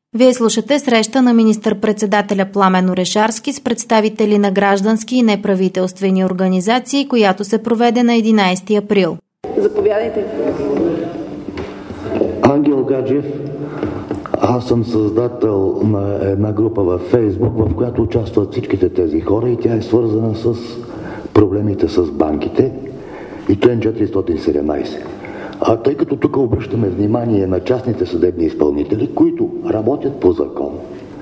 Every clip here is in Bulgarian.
Вие слушате среща на министър-председателя Пламен Орешарски с представители на граждански и неправителствени организации, която се проведе на 11 април. Заповядайте. Ангел Гаджев, аз съм създател на една група във Фейсбук, в която участват всичките тези хора и тя е свързана с проблемите с банките и член 417. Тъй като тук обръщаме внимание на частните съдебни изпълнители, които работят по закон,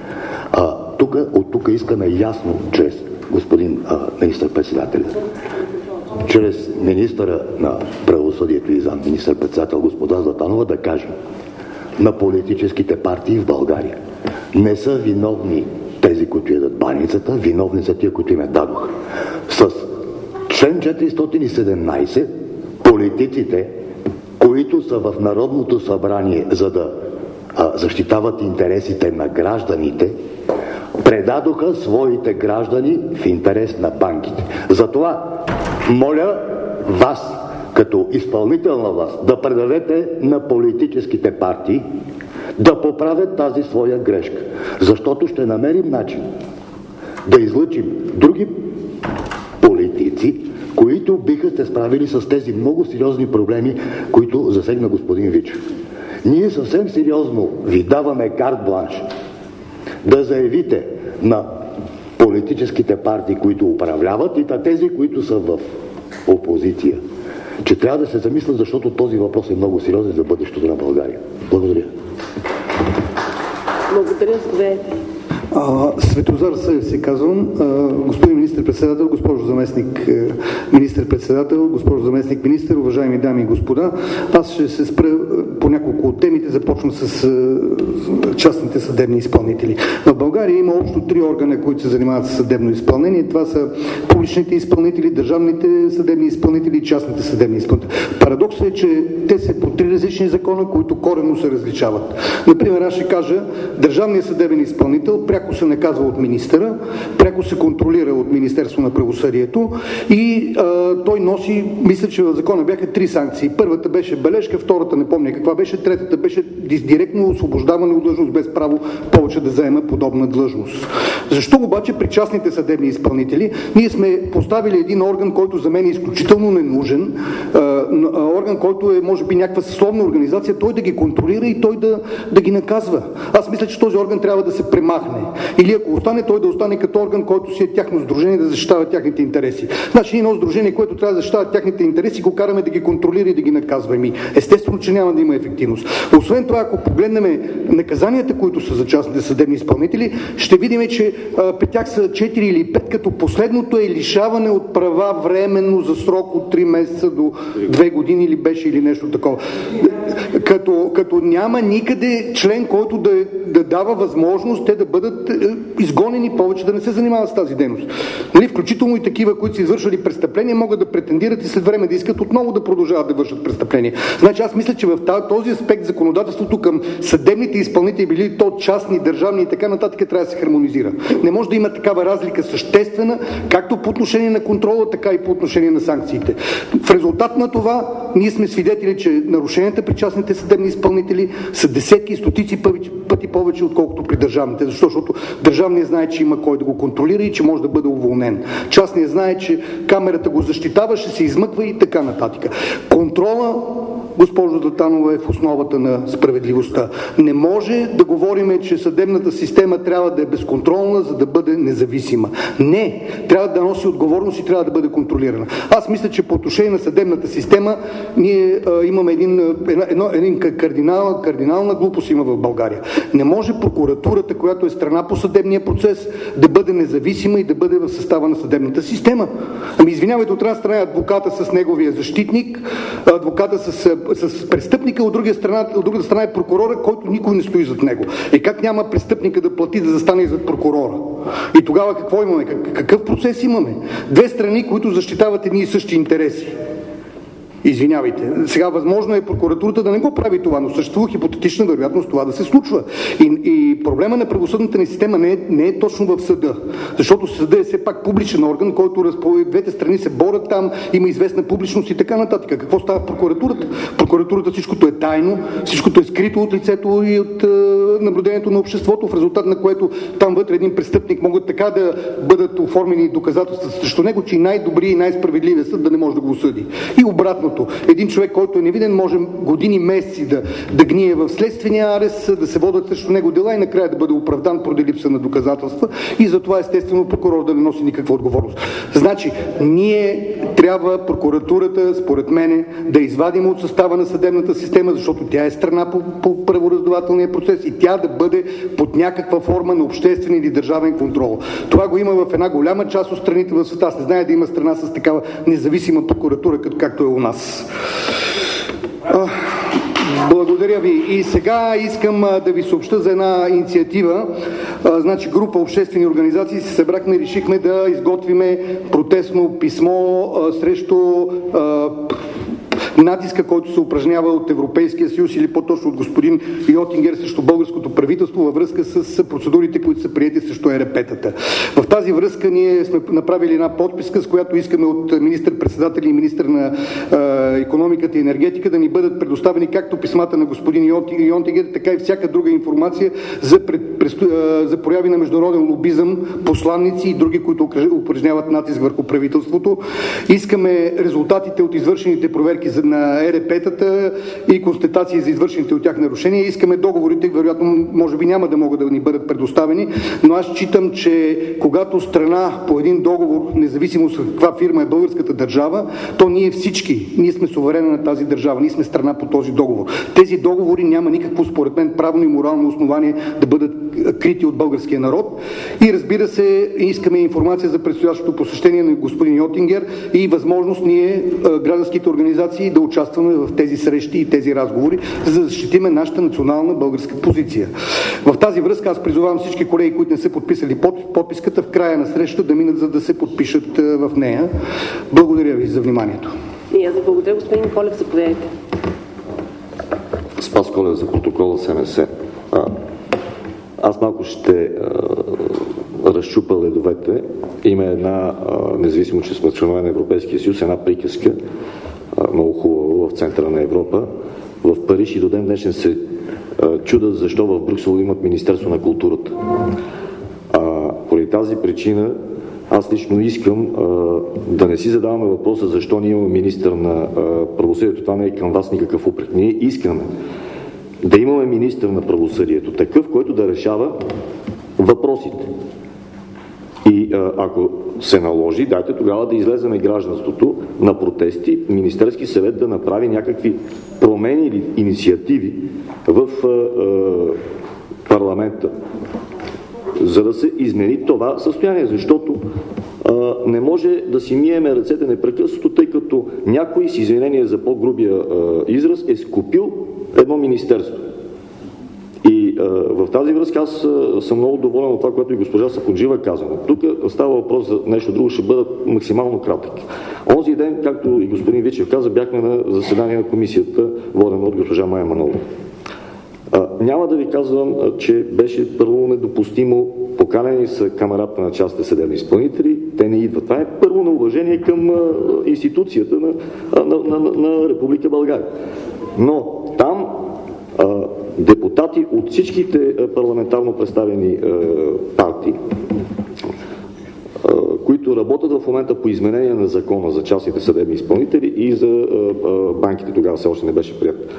от тук искаме ясно, чрез господин министър-председателя, чрез министъра на правосъдието и зам министър-председател господа Златанова да кажем на политическите партии в България: не са виновни тези, които ядат баницата, виновни са тия, които им я дадоха. С член 417 политиците, които са в Народното събрание, за да защитават интересите на гражданите, предадоха своите граждани в интерес на банките. Затова моля вас, като изпълнителна власт, да предадете на политическите партии да поправят тази своя грешка. Защото ще намерим начин да излъчим други политици, които биха се справили с тези много сериозни проблеми, които засегна господин Вичев. Ние съвсем сериозно ви даваме карт бланш да заявите на политическите партии, които управляват, и на тези, които са в опозиция, че трябва да се замислят, защото този въпрос е много сериозен за бъдещето на България. Благодаря. Благодаря, заповядайте. Светозар Съев се казвам. Господин министър-председател, госпожо заместник министър-председател, госпожо заместник министър, уважаеми дами и господа, аз ще се спра по няколко от темите. Започвам с частните съдебни изпълнители. В България има общо 3 органа, които се занимават с съдебно изпълнение. Това са публичните изпълнители, държавните съдебни изпълнители и частните съдебни изпълнители. Парадоксът е, че те са по 3 различни закона, които коренно се различават. Например, аз ще кажа, държавният съдебен изпълнител пряко се наказва от министъра, пряко се контролира от Министерство на правосъдието и той носи, мисля, че в закона бяха 3 санкции. Първата беше бележка, втората не помня каква беше, третата беше директно освобождаване от длъжност без право повече да заема подобна длъжност. Защо обаче при частните съдебни изпълнители ние сме поставили един орган, който за мен е изключително ненужен, орган, който е може би някаква съсловна организация, той да ги контролира и той да ги наказва. Аз мисля, че този орган трябва да се премахне. Или ако остане, той да остане като орган, който си е тяхно сдружение, да защитава тяхните интереси. Значи едно сдружение, което трябва да защитава тяхните интереси, го караме да ги контролира и да ги наказва. Естествено, че няма да има ефективност. Освен това, ако погледнем наказанията, които са за частните съдебни изпълнители, ще видим, че при тях са 4 или 5, като последното е лишаване от права временно за срок от 3 месеца до 2 години или беше или нещо такова. Като няма никъде член, който да дава възможност те да бъдат изгонени повече, да не се занимават с тази дейност. Нали, включително и такива, които са извършвали престъпления, могат да претендират и след време да искат отново да продължават да вършат престъпления. Значи аз мисля, че в този аспект законодателството към съдебните изпълнители, били то частни, държавни и така нататък, трябва да се хармонизира. Не може да има такава разлика съществена, както по отношение на контрола, така и по отношение на санкциите. В резултат на това ние сме свидетели, че нарушенията при частните съдебни изпълнители са десетки и стотици пъти повече, отколкото при държавните. Защото държавният знае, че има кой да го контролира и че може да бъде уволнен. Частният знае, че камерата го защитава, ще се измъква и така нататък. Контрола, госпожо Златанова, е в основата на справедливостта. Не може да говорим, че съдебната система трябва да е безконтролна, за да бъде независима. Не! Трябва да носи отговорност и трябва да бъде контролирана. Аз мисля, че по отношение на съдебната система ние имаме един кардинална глупост има в България. Не може прокуратурата, която е страна по съдебния процес, да бъде независима и да бъде в състава на съдебната система. Извинявайте, от една страна е адвоката с неговия защитник, адвоката с престъпника, от друга страна е прокурора, който никой не стои зад него. Как няма престъпника да плати да застане зад прокурора? И тогава какво имаме? Какъв процес имаме? 2 страни, които защитават едни и същи интереси. Извинявайте. Сега възможно е прокуратурата да не го прави това, но съществува хипотетична вероятност това да се случва. И проблема на правосъдната ни система не е точно в съда. Защото съда е все пак публичен орган, който двете страни се борят там, има известна публичност и така нататък. Какво става в прокуратурата? В прокуратурата всичкото е тайно, всичкото е скрито от лицето и от наблюдението на обществото, в резултат на което там вътре един престъпник могат така да бъдат оформени доказателства срещу него, че и най-добри и най-справедливия съд да не може да го осъди. И обратното. Един човек, който е невинен, може години, месеци да гние в следствения арест, да се водят срещу него дела и накрая да бъде оправдан поради липса на доказателства и затова естествено прокурор да не носи никаква отговорност. Значи, ние трябва прокуратурата, според мене, да извадим от състава на съдебната система, защото тя е страна по правораздавателния процес и тя да бъде под някаква форма на обществен или държавен контрол. Това го има в една голяма част от страните в света. Аз не зная да има страна с такава независима прокуратура, както е у нас. Благодаря ви. И сега искам да ви съобща за една инициатива. Значи група обществени организации се събрахме и решихме да изготвиме протестно писмо срещу натиска, който се упражнява от Европейския съюз или по-точно от господин Йотингер срещу българското правителство във връзка с процедурите, които са приети срещу ЕРП-тата. В тази връзка ние сме направили една подписка, с която искаме от министър-председатели и министър на икономиката и енергетика да ни бъдат предоставени както писмата на господин Йотингер, така и всяка друга информация за прояви на международен лобизъм, посланници и други, които упражняват натиск върху правителството. Искаме резултатите от извършените проверки на ЕРП-тата и констатации за извършените от тях нарушения. Искаме договорите, вероятно, може би няма да могат да ни бъдат предоставени, но аз считам, че когато страна по един договор, независимо с каква фирма е българската държава, то ние всички, ние сме суверена на тази държава, ние сме страна по този договор. Тези договори няма никакво, според мен, правно и морално основание да бъдат крити от българския народ. И разбира се, искаме информация за предстоящото посещение на господин Йотингер и възможност ние, гражданските организации, да участваме в тези срещи и тези разговори, за да защитиме нашата национална българска позиция. В тази връзка аз призовавам всички колеги, които не са подписали подписката, в края на среща да минат, за да се подпишат в нея. Благодаря ви за вниманието. И аз благодаря, господин Колев, заповядайте. Спас Колев за протокола СМС. Аз малко ще разчупа ледовете. Има една, независимо че сме членове на Европейския съюз, една приказка, много хубава в центъра на Европа. В Париж и до ден днешен се чудят защо в Брюксел имат Министерство на културата. Поради тази причина аз лично искам да не си задаваме въпроса защо ние имаме министър на правосъдието. Това не е към вас никакъв упрек. Ние искаме да имаме министър на правосъдието, такъв, който да решава въпросите. И ако се наложи, дайте тогава да излеземе гражданството на протести, Министерски съвет да направи някакви промени или инициативи в парламента, за да се измени това състояние, защото не може да си миеме ръцете непрекъснато, тъй като някой, с извинение за по-грубия израз, е скупил едно министерство. И в тази връзка аз съм много доволен от това, което и госпожа Сапунджиева каза. Тук става въпрос за нещо друго, ще бъда максимално кратък. Онзи ден, както и господин Вичев каза, бяхме на заседание на комисията, водена от госпожа Мая Манолова. Няма да ви казвам, че беше първо недопустимо, поканени са камерата на частните съдебни изпълнители, те не идват. Това е първо на уважение към институцията на Република България. Но там депутати от всичките парламентарно представени партии, които работят в момента по изменение на закона за частните съдебни изпълнители и за банките, тогава все още не беше прият,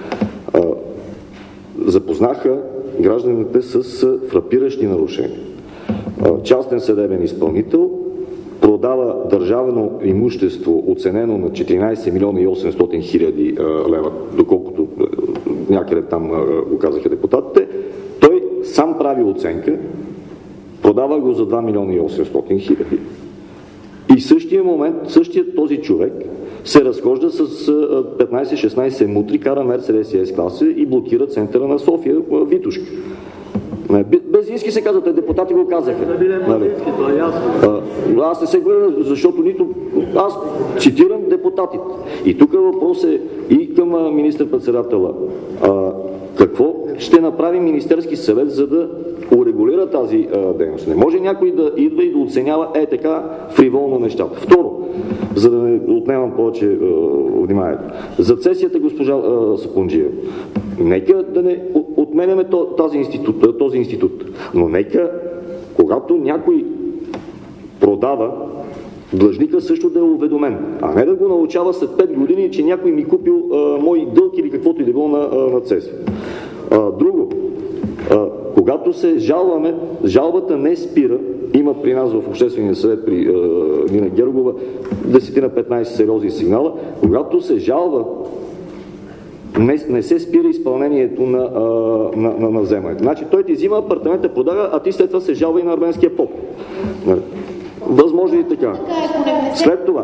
запознаха гражданите с фрапиращи нарушения. Частен съдебен изпълнител продава държавно имущество, оценено на 14 милиона и 800 хиляди лева, доколкото някъде там го казаха депутатите. Той сам прави оценка, продава го за 2 милиона и 800 хиляди. И в същия момент, същият този човек се разхожда с 15-16 мутри, кара Мерцедес и С-класа и блокира центъра на София, Витушка. Безински се казват, депутати го казаха. Аз не се говоря, защото нито аз цитирам депутатите. И тук въпрос е и към министър-председателя. Какво ще направи Министерски съвет, за да урегулира тази дейност? Не може някой да идва и да оценява така фриволно нещата. Второ, за да не отнемам повече вниманието. За цесията, госпожа Сапунджиева, нека да не отменяме този институт. Но нека, когато някой продава, длъжника също да е уведомен, а не да го научава след 5 години, че някой ми купил мой дълг или каквото и да било на цеси. Друго, когато се жалваме, жалбата не спира. Има при нас в Обществения съвет при Нина Гергова 10-15 сериозни сигнала. Когато се жалва, не се спира изпълнението на вземането. Значи той ти взима апартамента, продава, а ти след това се жалва и на арменския поп. Възможно и така. След това.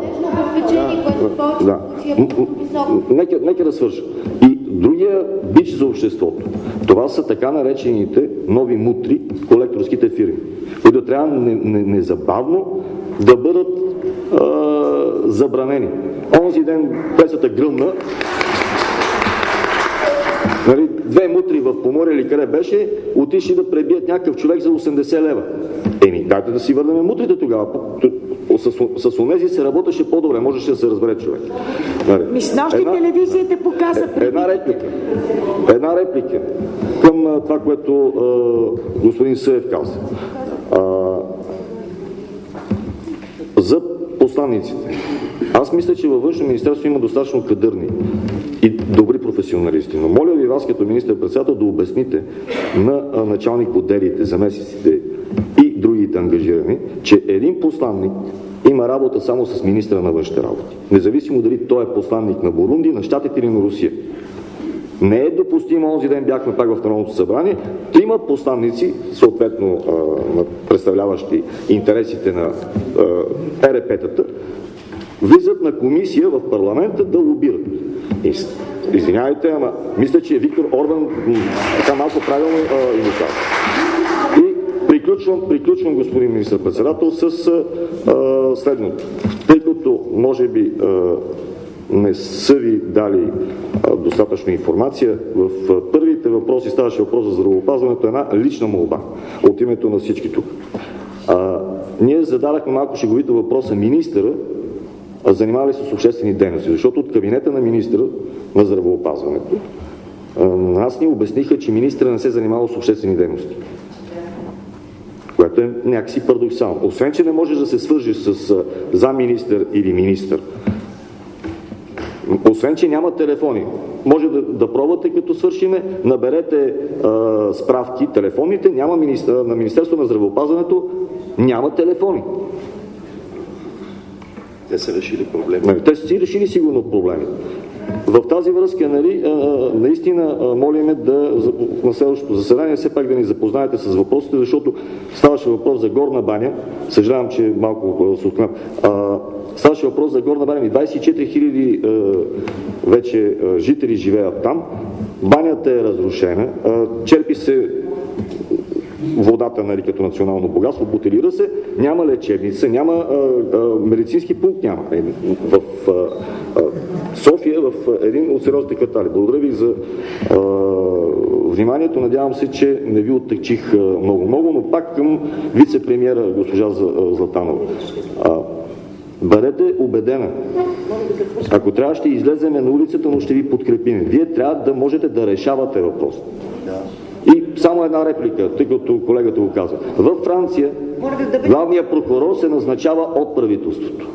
Нека да свърша. И другия бич за обществото. Това са така наречените нови мутри, колекторските фирми, които трябва незабавно да бъдат забранени. Онзи ден пресата гръмна. Нали, 2 мутри в Поморие или къде беше, отишли да пребият някакъв човек за 80 лева. Дайте да си върнем мутрите тогава. С онези се работеше по-добре, можеше да се разбере човек. Нали. С нощи телевизията показа Една реплика към това, което господин Съев каза. За посланиците. Аз мисля, че във Външно министерство има достатъчно кадърни и добри професионалисти. Но моля ви вас, като министър-председател, да обясните на началник отделите, заместниците и другите ангажирани, че един посланник има работа само с министъра на външните работи. Независимо дали той е посланник на Бурунди, на Щатите или на Русия. Не е допустимо, онзи ден бяхме пак в Народното събрание, 3 посланници, съответно представляващи интересите на ЕРП-тата, влизат на комисия в парламента да лобират. Извинявайте, ама мисля, че Виктор Орбан така малко правилно инициал. И приключвам, господин министър-председател, с следното. Тъй като може би не са ви дали достатъчно информация, в първите въпроси ставаше въпрос за здравеопазването, една лична молба от името на всички тук. Ние зададахме малко шеговито въпроса министъра, занимава ли се с обществени дейности, защото от кабинета на министъра на здравеопазването нас ни обясниха, че министъра не се занимава с обществени дейности. Което е някакси парадоксално. Освен, че не можеш да се свържиш с замминистър или министър, освен, че няма телефони. Може да пробвате, като свършиме, наберете справки, телефоните, няма на Министерство на здравеопазването, няма телефони. Те са решили проблеми. Те са си решили сигурно проблеми. В тази връзка, наистина молиме на следващото заседание все пак да ни запознаете с въпросите, защото ставаше въпрос за Горна баня. Съжалявам, че малко се откъм. Ставаше въпрос за Горна баня. 24 000 вече жители живеят там. Банята е разрушена. Черпи се водата, като национално богатство, бутилира се, няма лечебница, няма медицински пункт, няма. В София, в един от сериозните квартали. Благодаря ви за вниманието. Надявам се, че не ви оттъкчих много, но пак към вице-премиера госпожа Златанова. Бъдете убедена. Ако трябва, ще излеземе на улицата, но ще ви подкрепим. Вие трябва да можете да решавате въпрос. И само една реплика, тъй като колегата го каза. Във Франция главният прокурор се назначава от правителството.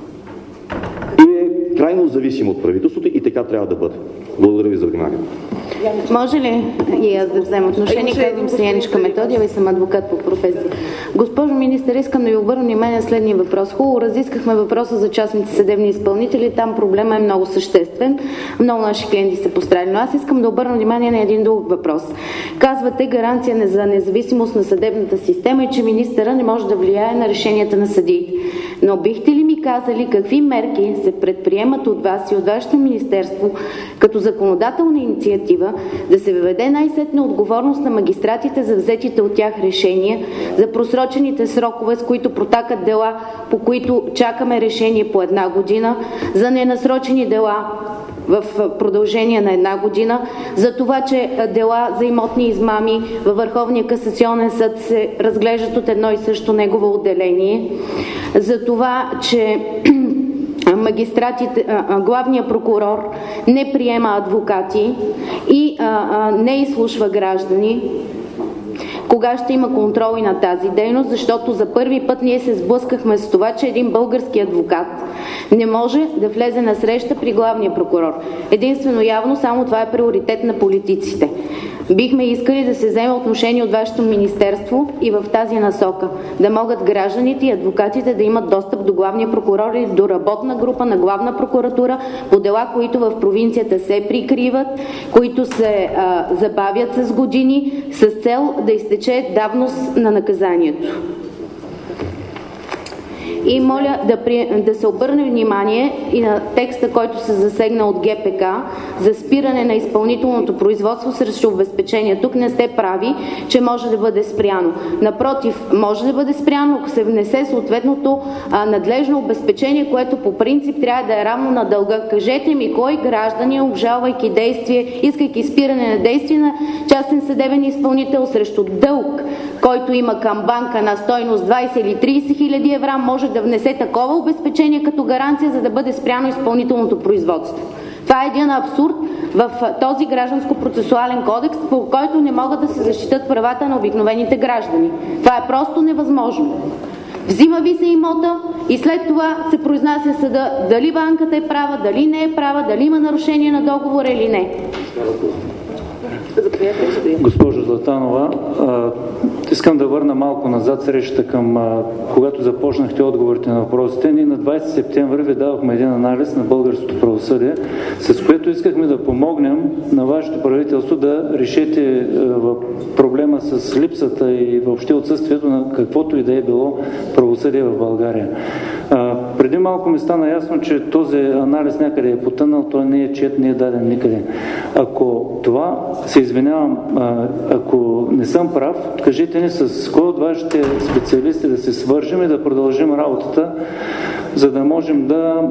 И е крайно зависим от правителството и така трябва да бъде. Благодаря ви за вниманието. Може ли и аз да взема отношение? Казвам се Яничка Методиева и съм адвокат по професия. Госпожо министър, искам да ви обърна внимание на следния въпрос. Хубаво, разискахме въпроса за частните съдебни изпълнители. Там проблема е много съществен. Много наши клиенти са пострадали. Но аз искам да обърна внимание на един друг въпрос. Казвате гаранция за независимост на съдебната система и че министъра не може да влияе на решенията на съдиите. Но бихте ли ми казали какви мерки се предприемат от вас и от вашето министерство като законодателна инициатива да се въведе най-сетне отговорност на магистратите за взетите от тях решения, за просрочените срокове, с които протакат дела, по които чакаме решение по 1 година, за ненасрочени дела в продължение на 1 година, за това, че дела за имотни измами във Върховния касационен съд се разглеждат от едно и също негово отделение, за това, че главният прокурор не приема адвокати и не изслушва граждани? Кога ще има контрол и на тази дейност, защото за първи път ние се сблъскахме с това, че един български адвокат не може да влезе на среща при главния прокурор. Единствено явно само това е приоритет на политиците. Бихме искали да се вземе отношение от вашето министерство и в тази насока. Да могат гражданите и адвокатите да имат достъп до главния прокурор и до работна група на главна прокуратура по дела, които в провинцията се прикриват, които се забавят с години, с цел да изтече давност на наказанието. И моля да се обърне внимание и на текста, който се засегна от ГПК за спиране на изпълнителното производство срещу обезпечение. Тук не сте прави, че може да бъде спряно. Напротив, може да бъде спряно, ако се внесе съответното надлежно обезпечение, което по принцип трябва да е равно на дълга. Кажете ми, кой гражданин, обжалвайки действие, искайки спиране на действие на частен съдебен изпълнител срещу дълг, който има към банка на стойност 20 или 30 хиляди евро, може да внесе такова обезпечение като гаранция, за да бъде спряно изпълнителното производство. Това е един абсурд в този гражданско-процесуален кодекс, по който не могат да се защитат правата на обикновените граждани. Това е просто невъзможно. Взима ви се имота и след това се произнася съда дали банката е права, дали не е права, дали има нарушение на договора или не. Госпожо Златанова, искам да върна малко назад срещата към когато започнахте отговорите на въпросите. Ние на 20 септември ви давахме един анализ на българското правосъдие, с което искахме да помогнем на вашето правителство да решите проблема с липсата и въобще отсъствието на каквото и да е било правосъдие в България. Преди малко ми стана ясно, че този анализ някъде е потънал, той не е чет, не е даден никъде. Ако това, се извинявам, ако не съм прав, кажете ни с кой от вашите специалисти да се свържем и да продължим работата, за да можем да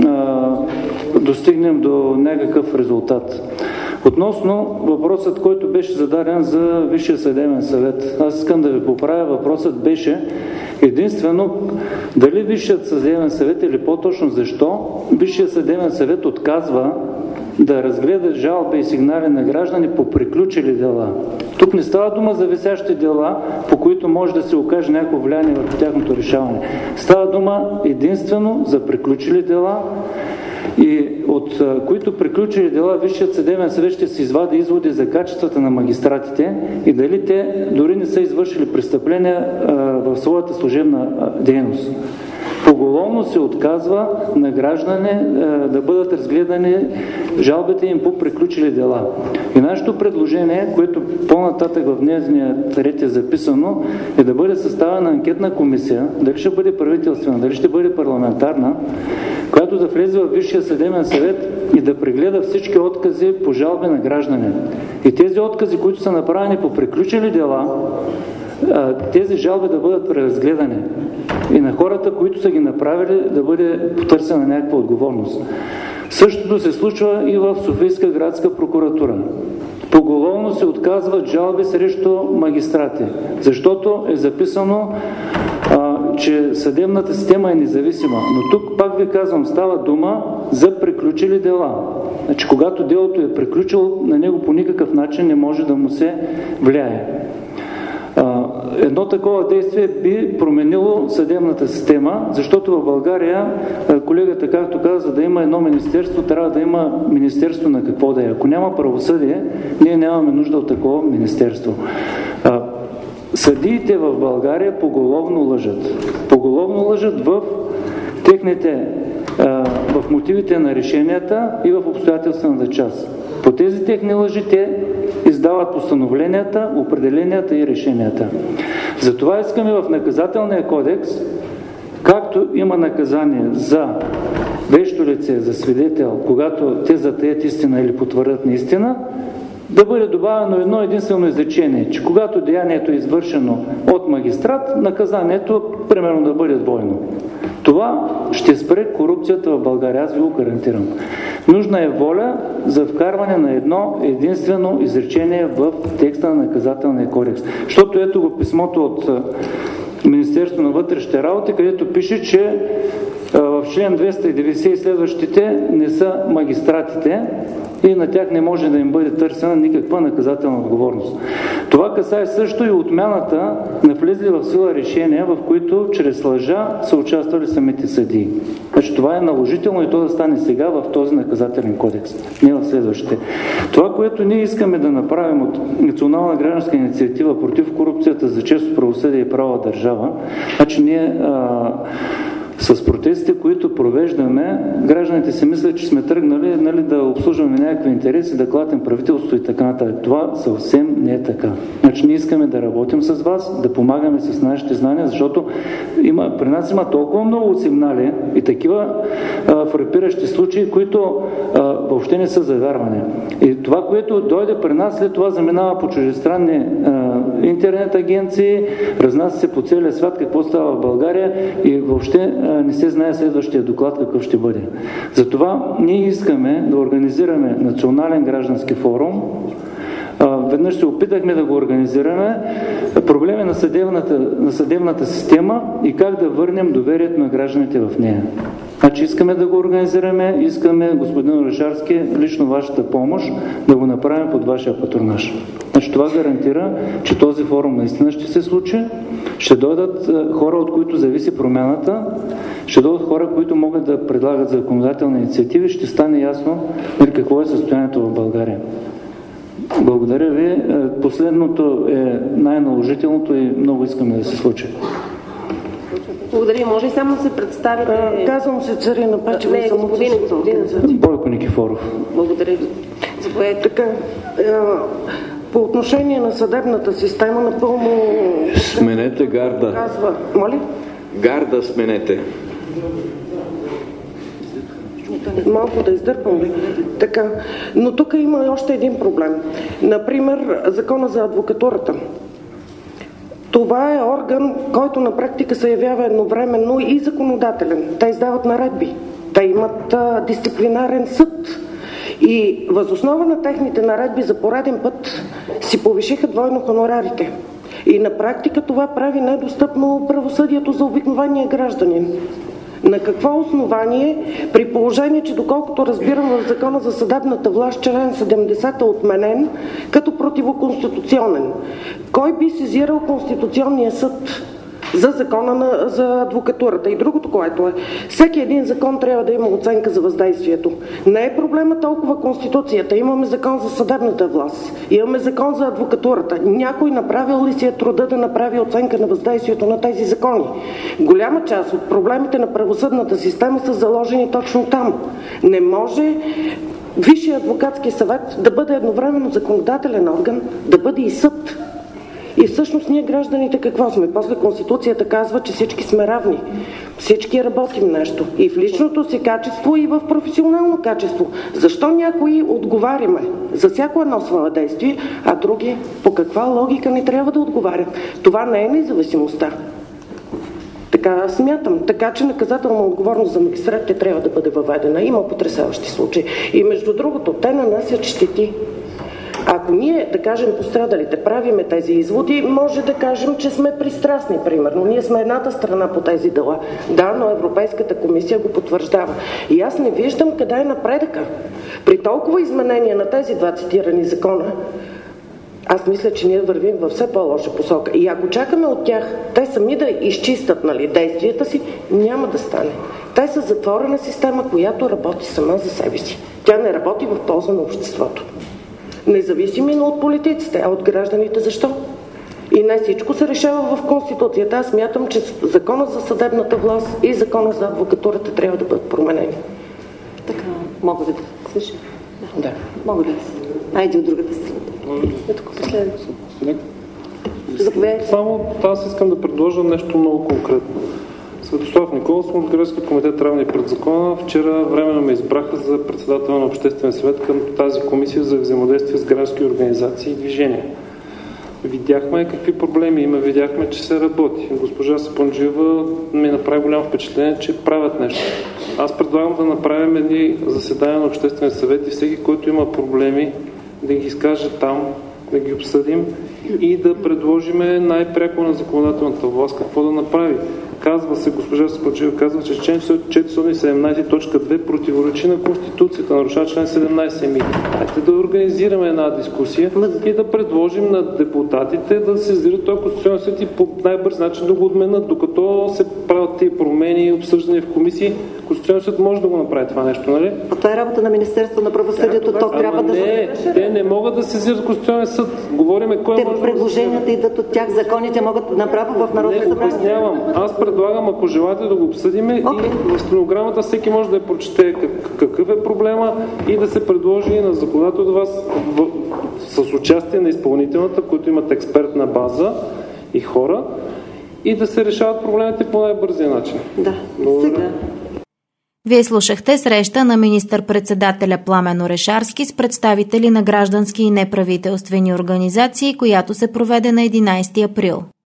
достигнем до някакъв резултат. Относно въпросът, който беше зададен за Висшия съдебен съвет, аз искам да ви поправя, въпросът беше единствено дали Висшият съдебен съвет или по-точно защо Висшият съдебен съвет отказва да разгледа жалби и сигнали на граждани по приключили дела. Тук не става дума за висящи дела, по които може да се окаже някакво влияние върху тяхното решаване. Става дума единствено за приключили дела, и от които приключили дела Висшият съдебен съвет ще се извади изводи за качествата на магистратите и дали те дори не са извършили престъпления в своята служебна дейност. Поголовно се отказва на граждани да бъдат разгледани жалбите им по приключили дела. И нашето предложение, което по-нататък в дневния ред е записано, е да бъде съставена анкетна комисия, дали ще бъде правителствена, дали ще бъде парламентарна, която да влезе в Висшия съдебен съвет и да прегледа всички откази по жалби на граждани. И тези откази, които са направени по приключили дела, тези жалби да бъдат преразгледани и на хората, които са ги направили, да бъде потърсена някаква отговорност. Същото се случва и в Софийска градска прокуратура. Поголовно се отказват жалби срещу магистрати, защото е записано, че съдебната система е независима. Но тук пак ви казвам, става дума за приключили дела. Значи, когато делото е приключило, на него по никакъв начин не може да му се влияе. Едно такова действие би променило съдебната система, защото в България, колегата както каза, за да има едно министерство, трябва да има министерство на какво да е. Ако няма правосъдие, ние нямаме нужда от такова министерство. Съдиите в България поголовно лъжат. Поголовно лъжат в в мотивите на решенията и в обстоятелствената част. По тези техни лъжи те издават постановленията, определенията и решенията. Затова искаме в наказателния кодекс, както има наказание за вещо лице, за свидетел, когато те затаят истина или потвърдят неистина, да бъде добавено едно единствено изречение, че когато деянието е извършено от магистрат, наказанието примерно да бъде двойно. Това ще спре корупцията в България, аз ви го гарантирам. Нужна е воля за вкарване на едно единствено изречение в текста на наказателния кодекс. Защото ето го писмото от Министерството на вътрешните работи, където пише, че в в член 290 и следващите не са магистратите и на тях не може да им бъде търсена никаква наказателна отговорност. Това касае също и отмяната на влезли в сила решения, в които чрез лъжа са участвали самите съдии. Значи това е наложително и то да стане сега в този наказателен кодекс, не в следващите. Това, което ние искаме да направим от Национална гражданска инициатива против корупцията за честно правосъдие и права държава, значи ние с протестите, които провеждаме, гражданите си мислят, че сме тръгнали да обслужваме някакви интереси, да клатим правителство и така нататък. Това съвсем не е така. Значи ние искаме да работим с вас, да помагаме с нашите знания, защото при нас има толкова много сигнали и такива фрапиращи случаи, които въобще не са за вярване. И това, което дойде при нас, след това заминава по чуждестранни интернет агенции, разнася се по целия свят какво става в България и въобще не се знае следващия доклад какъв ще бъде. Затова ние искаме да организираме национален граждански форум. Веднъж се опитахме да го организираме. Проблеми на съдебната система и как да върнем доверието на гражданите в нея. Значи искаме да го организираме, искаме, господин Орешарски, лично вашата помощ да го направим под вашия патронаж. Значи това гарантира, че този форум наистина ще се случи, ще дойдат хора, от които зависи промяната, ще дойдат хора, които могат да предлагат законодателни инициативи, ще стане ясно какво е състоянието в България. Благодаря ви. Последното е най-наложителното и много искаме да се случи. Благодаря. Може ли само да се представите? Казвам се Царина Пачева и съм от Бойко Никифоров. Благодаря ви. Заповядайте. Така, по отношение на съдебната система, напълно... Сменете гарда. Моля? Гарда сменете. Малко да издърпам ли? Така. Но тук има още един проблем. Например, Закона за адвокатурата. Това е орган, който на практика се явява едновременно и законодателен. Те издават наредби. Те имат дисциплинарен съд. И възоснова на техните наредби за пореден път си повишиха двойно хонорарите. И на практика това прави недостъпно правосъдието за обикновения гражданин. На какво основание, при положение, че доколкото разбирам в Закона за съдебната власт, член 70 е отменен като противоконституционен? Кой би сезирал Конституционния съд за Закона за адвокатурата? И другото, което е, всеки един закон трябва да има оценка за въздействието. Не е проблема толкова Конституцията. Имаме Закон за съдебната власт, имаме Закон за адвокатурата. Някой направил ли си е труда да направи оценка на въздействието на тези закони? Голяма част от проблемите на правосъдната система са заложени точно там. Не може Висшия адвокатски съвет да бъде едновременно законодателен орган, да бъде и съд. И всъщност ние гражданите какво сме? После Конституцията казва, че всички сме равни. Всички работим нещо. И в личното си качество, и в професионално качество. Защо някои отговаряме за всяко едно свое действие, а други по каква логика не трябва да отговарят? Това не е независимостта. Така смятам. Така че наказателна отговорност за магистратите трябва да бъде въведена. Има потресаващи случаи. И между другото, те нанасят щети. Ако ние, да кажем, пострадалите, правиме тези изводи, може да кажем, че сме пристрастни, примерно. Ние сме едната страна по тези дела. Да, но Европейската комисия го потвърждава. И аз не виждам къде е напредъка. При толкова изменения на тези два цитирани закона, аз мисля, че ние вървим във все по-лоша посока. И ако чакаме от тях, те сами да изчистят действията си, няма да стане. Те са затворена система, която работи сама за себе си. Тя не работи в полза на обществото. Независими от политиците, а от гражданите. Защо? И не всичко се решава в Конституцията. Аз смятам, че Закона за съдебната власт и Закона за адвокатурата трябва да бъдат променени. Така, мога да слушам? Да. Мога да айде от другата страна. Ето последно. Заповядайте. Само аз искам да предложа нещо много конкретно. Светослав Николов от Граждански комитет Равни пред закона. Вчера временно ме избраха за председател на Обществен съвет към тази комисия за взаимодействие с граждански организации и движения. Видяхме какви проблеми има, видяхме, че се работи. Госпожа Сапунджиева ми направи голямо впечатление, че правят нещо. Аз предлагам да направим едни заседания на Обществен съвет и всеки, който има проблеми, да ги изкаже там, да ги обсъдим и да предложим най-пряко на законодателната власт какво да направи. Казва се, госпожа Сападжиева казва, че член 417.2 противоречи на Конституцията, нарушава член 17. Хайде да организираме една дискусия и да предложим на депутатите да се сезират този Конституционен съд и по най-бърз начин да го отменят, докато се правят тези промени и обсъждания в комисии. Конституционен съд може да го направи това нещо, нали? А това е работа на Министерството на правосъдието, то трябва да се... Те не могат да сезират Конституционен съд. Говориме кой може. Предложенията идват от тях, законите могат да направят в Народното събрание. Аз предлагам, ако желаете да го обсъдим и в стенограмата всеки може да я прочете какъв е проблема и да се предложи на законодателя до вас с участие на изпълнителната, които имат експертна база и хора, и да се решават проблемите по най-бързия начин. Да, сега. Вие слушахте среща на министър-председателя Пламен Орешарски с представители на граждански и неправителствени организации, която се проведе на 11 април.